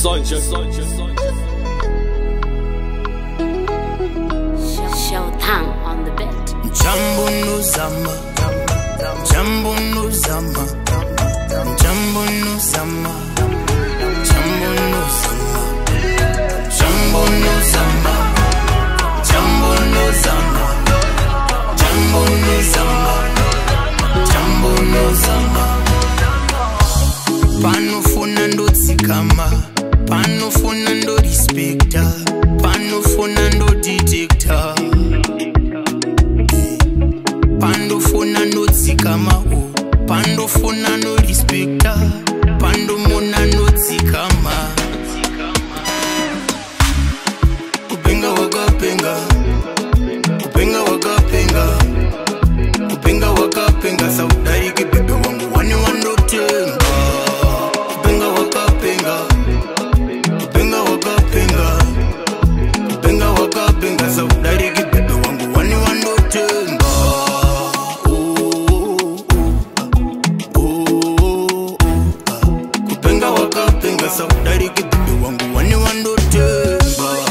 Showtime on the beat. Jambo nuzama, Jambo nuzama, Jambo nuzama, Jambo nuzama, Jambo nuzama, Jambo nuzama, Jambo nuzama, Jambo nuzama. Panofuna ndotsikama, panofuna ndorispekta, panofuna ndodetecta, pandofuna ndotsikama, pandofuna ndorispekta, pandomona ndotsikama. Kupenga wakapenga, kupenga wakapenga, kupenga wakapenga, saudariki bebe wangu wani wandotenga. Kupenga wakapenga, kupenga wakapenga, kupenga wakapenga, saudariki bebe wangu wani wandotenga. Kupenga wakapenga, saudariki bebe wangu wani wandotenga.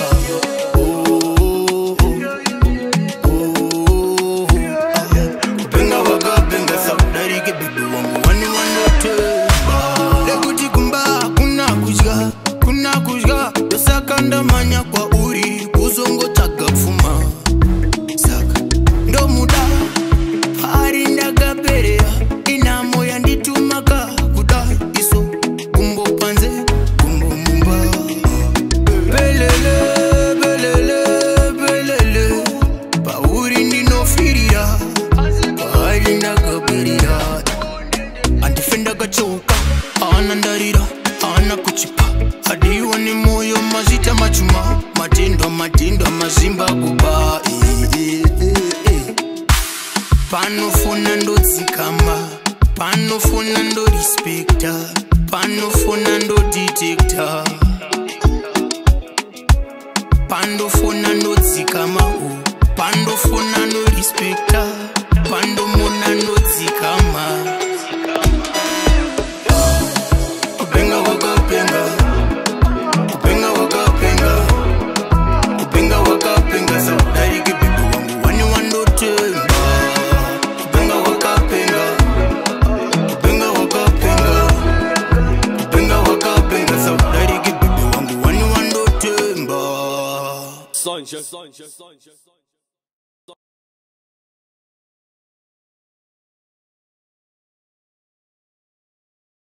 Kupenga wakapenga, saudariki bebe wangu wani wandotenga. Lekuti kumba kuna kujga dosakanda manya kwa uri kuzongo tagafuma saka ndo muda hari ndagaperea inamo yanditumaka kuda iso kumbo panze kumbo mumba belele belele belele pauri ndinofirira hari ndagaperea andifenda gachoka ana ndarira ana kuchipa adiwa ni moyo mazita machuma matendo mazimba kuba panofuna ndotsikama, panofuna ndorispekta, panofuna ndodetecta, pandofuna ndotsikama, pandofuna ndorispekta, pandomona ndotsikama. Kupenga wakapenga, kupenga wakapenga, kupenga wakapenga, saudariki bebe wangu wani wandotenga. Kupenga wakapenga, kupenga wakapenga, kupenga wakapenga, saudariki bebe wangu wani wandotenga.